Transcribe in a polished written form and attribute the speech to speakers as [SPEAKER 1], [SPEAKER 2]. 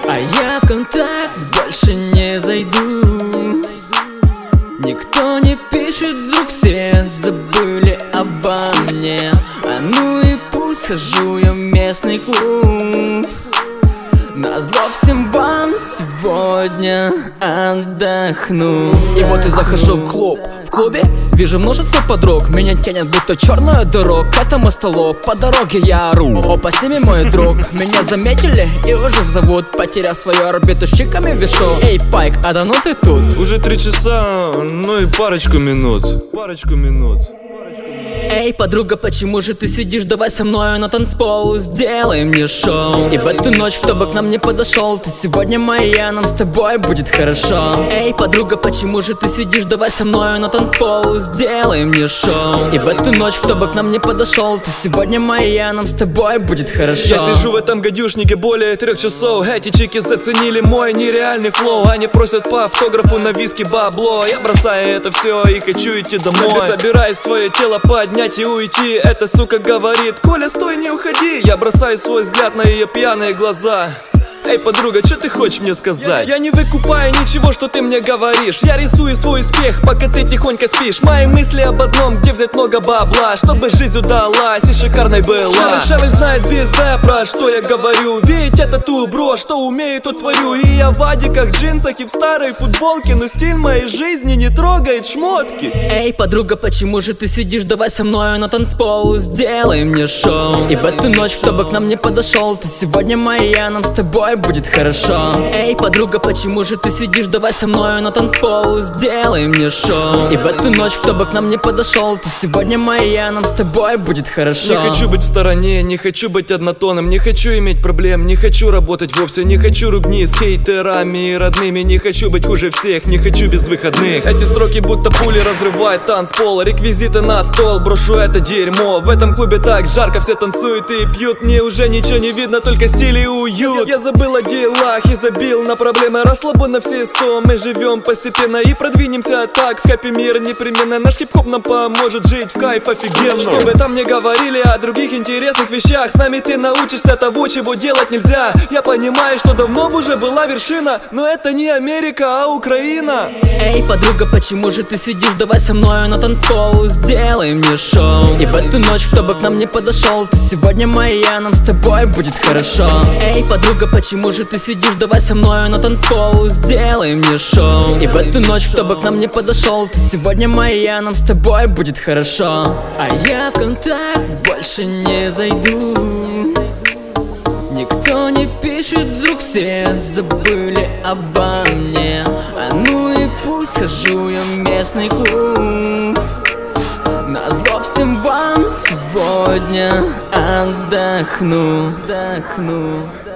[SPEAKER 1] А я в контакт больше не зайду. Никто не пишет, вдруг все забыли обо мне. А ну и пусть хожу я в местный клуб. Назло всем вам сегодня отдохну. И вот я захожу в клуб. В клубе вижу множество подруг. Меня тянет будто черную дорогу к этому столу. По дороге я ору: опа, сними, мой друг. Меня заметили и уже зовут. Потеряв свою орбиту, щеками вешу. Эй, Пайк, а давно ты тут?
[SPEAKER 2] Уже 3 часа, ну и парочку минут.
[SPEAKER 1] Эй, подруга, почему же ты сидишь? Давай со мною на танцпол, сделай мне шоу. И в эту ночь, кто бы к нам не подошел, ты сегодня моя, нам с тобой будет хорошо. Эй, подруга, почему же ты сидишь? Давай со мною на танцпол, сделай мне шоу. И в эту ночь, кто бы к нам не подошел, ты сегодня моя, нам с тобой будет хорошо.
[SPEAKER 2] Я сижу в этом гадюшнике более 3 часов. Эти чики заценили мой нереальный флоу. Они просят по автографу на виски бабло. Я бросаю это все и хочу идти домой. Собираюсь свое тело поднять и уйти. Эта сука говорит: Коля, стой, не уходи. Я бросаю свой взгляд на ее пьяные глаза. Эй, подруга, что ты хочешь мне сказать? Я не выкупаю ничего, что ты мне говоришь. Я рисую свой успех, пока ты тихонько спишь. Мои мысли об одном: где взять много бабла, чтобы жизнь удалась и шикарной была. Шавель знает без Б, про что я говорю. Ведь это ту бро, что умею, то творю. И я в адиках, джинсах и в старой футболке. Но стиль моей жизни не трогает шмотки.
[SPEAKER 1] Эй, подруга, почему же ты сидишь? Давай со мною на танцпол, сделай мне шоу. И в эту ночь, кто бы к нам не подошел, ты сегодня моя, нам с тобой будет хорошо. Эй, подруга, почему же ты сидишь? Давай со мною на танцпол, сделай мне шоу. И в эту ночь, кто бы к нам не подошел, ты сегодня моя, нам с тобой будет хорошо.
[SPEAKER 2] Не хочу быть в стороне, не хочу быть однотонным. Не хочу иметь проблем, не хочу работать вовсе. Не хочу рубни с хейтерами и родными. Не хочу быть хуже всех, не хочу без выходных. Эти строки будто пули разрывают танцпол. Реквизиты на стол, брошу это дерьмо. В этом клубе так жарко, все танцуют и пьют. Мне уже ничего не видно, только стиль и уют. Я забыл о делах и забил на проблемы. Расслабон на все 100, мы живем постепенно и продвинемся так в хэппи мир непременно. Наш хип-хоп нам поможет жить в кайф офигенно. Чтобы там не говорили о других интересных вещах, с нами ты научишься того, чего делать нельзя. Я понимаю, что давно бы уже была вершина, но это не Америка, а Украина.
[SPEAKER 1] Эй, подруга, почему же ты сидишь? Давай со мною на танцпол, сделай мне шоу. И в эту ночь, кто бы к нам не подошел, ты сегодня моя, нам с тобой будет хорошо. Эй, подруга, почему же ты сидишь? Давай со мною на танцпол, сделай мне шоу. И в эту ночь, кто бы к нам не подошел, ты сегодня моя, нам с тобой будет хорошо. А я в контакт больше не зайду. Никто не пишет, вдруг все забыли обо мне. А ну и пусть хожу я в местный клуб. Назло всем вам сегодня отдохну.